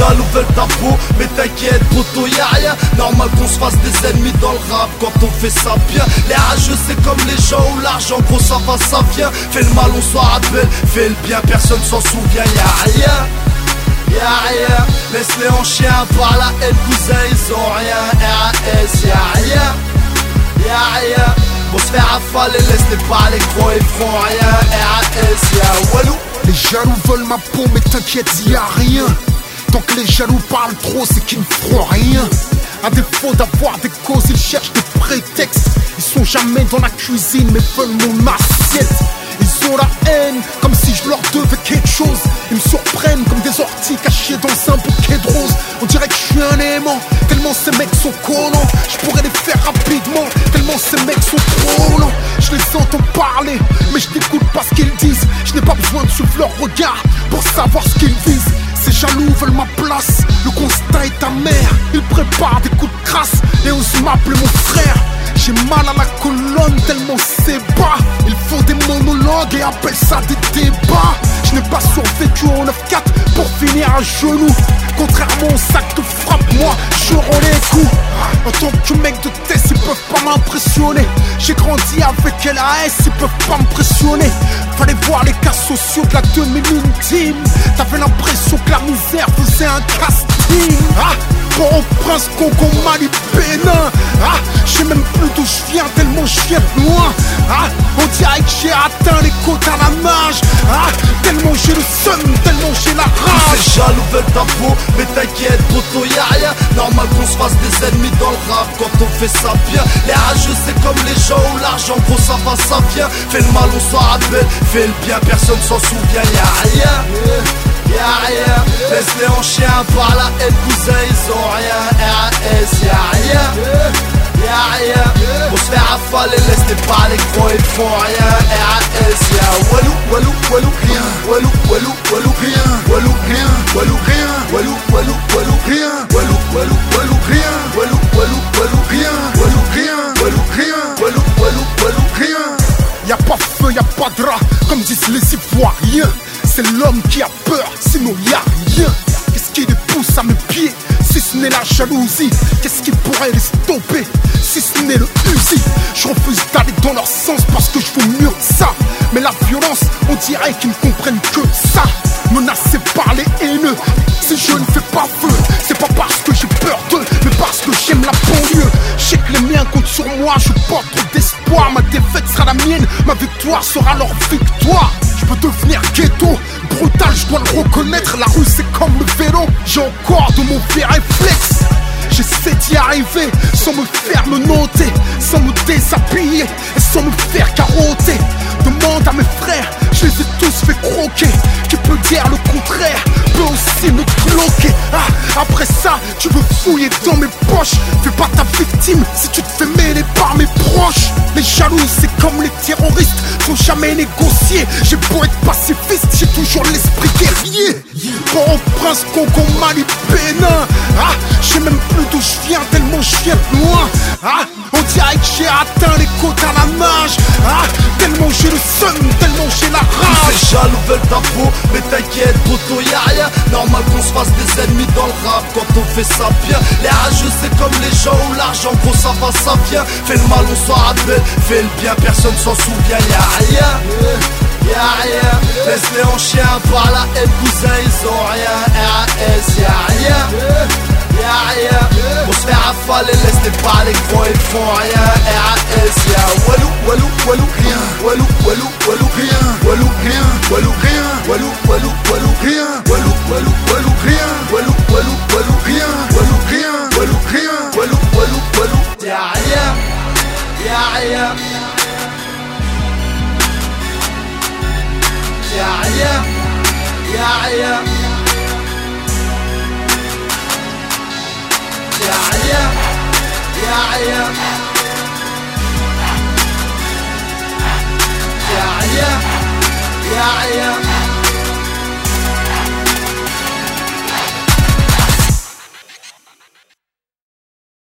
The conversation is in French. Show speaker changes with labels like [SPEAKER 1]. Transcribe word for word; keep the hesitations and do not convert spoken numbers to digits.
[SPEAKER 1] jaloux veulent ta peau, mais t'inquiète poto y'a rien. Normal qu'on se fasse des ennemis dans le rap quand on fait ça bien. Les rageux c'est comme les gens où l'argent gros ça va ça vient. Fais le mal on s'en rappelle, fais le bien personne s'en souvient. Y'a rien, y'a rien, laisse-les en chien par la haine cousin ils ont rien. R A S y'a rien, y'a rien, pour se faire affaler laisse-les parler gros ils feront rien. R A S y'a Walou.
[SPEAKER 2] Les jaloux veulent ma peau mais t'inquiète y'a rien. Tant que les jaloux parlent trop c'est qu'ils ne feront rien. À défaut d'avoir des causes ils cherchent des prétextes. Ils sont jamais dans la cuisine mais veulent mon assiette. Ils ont la haine comme si je leur devais quelque chose. Ils me surprennent comme des orties cachées dans un bouquet de roses. On dirait que je suis un aimant, tellement ces mecs sont collants. Je pourrais les faire rapidement, tellement ces mecs sont trop lents. Je les entends parler, mais je n'écoute pas ce qu'ils disent. Je n'ai pas besoin de suivre leur regard pour savoir ce qu'ils visent. Ces jaloux veulent ma place, le constat est amer. Ils préparent des coups de crasse et osent m'appeler mon frère. J'ai mal à la colonne tellement c'est bas. Ils font des monologues et appellent ça des débats. Je n'ai pas survécu au neuf quatre pour finir à genoux. Contrairement au sac de frappe, moi je rends les coups. En tant que mec de test, ils peuvent pas m'impressionner. J'ai grandi avec L A S, ils peuvent pas m'impressionner. Fallait voir les cas sociaux de la deux mille ultime. T'avais l'impression que la misère faisait un casting. Ah, bon au prince Congo Mali Bénin. Ah, je sais même plus d'où je viens tellement je viens de loin. Ah, on dirait que j'ai atteint les côtes à la nage. Ah, tellement j'ai le seum, tellement j'ai la rage.
[SPEAKER 1] Ces jaloux veulent ta peau, mais t'inquiète poto y'a rien. Normal qu'on se fasse des ennemis dans le rap quand on fait ça bien. Les rageux c'est comme les gens où l'argent gros ça va ça vient. Fais le mal on s'en rappelle, fais le bien personne s'en souvient. Y'a rien, y'a rien, laisse-les en chien par la haine cousin ils ont rien. R A S y'a rien, y'a rien, pour se faire affaler laisse-les parler gros ils font rien. R A S y'a Walou, Walou, Walou, rien. Walou, Walou, Walou, rien. Walou, rien. Walou, rien. Walou, Walou, Walou, rien. Walou, Walou, Walou, rien. Walou, Walou, Walou, rien. Walou, rien. Walou, rien. Walou, Walou, Walou, rien.
[SPEAKER 2] Y'a pas feu, y'a pas de drap, comme disent les Ivoiriens. C'est l'homme qui a peur, sinon y'a rien. Qu'est-ce qui les pousse à mes pieds, si ce n'est la jalousie? Qu'est-ce qui pourrait les stopper, si ce n'est le fusil? Je refuse d'aller dans leur sens parce que je vaux mieux que ça. Mais la violence, on dirait qu'ils ne comprennent que ça. Menacé par les haineux, si je ne fais pas feu, c'est pas parce que j'ai peur d'eux, mais parce que j'aime la banlieue. Je sais que les miens comptent sur moi, je porte trop d'espoir. Ma défaite sera la mienne, ma victoire sera leur victoire. Je peux devenir ghetto, brutal, je dois le reconnaître. La rue c'est comme le vélo, j'ai encore de mauvais réflexes. J'essaie d'y arriver sans me faire me noter, sans me déshabiller et sans me faire carotter. Demande à mes frères, je les ai tous fait croquer. Qui peut dire le contraire, peut aussi me bloquer. Ah, après ça, tu veux fouiller dans mes poches. Fais pas ta victime si tu te fais mêler par mes proches. Les jaloux c'est comme les terroristes, faut jamais négocier. J'ai beau être pacifiste, j'ai toujours l'esprit guerrier. Bon au prince Congo Mali Bénin. Ah, j'ai même plus d'où je viens tellement je viens de loin. Ah, on dirait que j'ai atteint les côtes à la nage. Ah, tellement j'ai le seum, tellement j'ai la rage.
[SPEAKER 1] Ces jaloux veulent ta peau, mais t'inquiète poto y'a rien. Normal qu'on se fasse des ennemis dans le rap quand on fait ça bien. Les rageux c'est comme les gens où l'argent gros ça va ça vient. Fais le mal on s'en rappelle, fais le bien personne s'en souvient. Y'a rien, y'a rien, laisse-les en chien par la haine cousin ils ont rien. R A S y'a rien, y'a rien, pour se faire affaler laisse-les parler gros ils font rien. R A S y'a Walou, Walou, Walou, rien. Walou, Walou, Walou, rien. Walou, rien. Walou, rien. Walou, Walou, Walou, rien. Walou, Walou, Walou, rien. Walou, Walou, Walou, rien. Walou, rien. Walou, rien. Walou, Walou, Walou, y'a rien, y'a rien, y'a rien, y'a rien, y'a rien, y'a rien, y'a rien, y'a rien.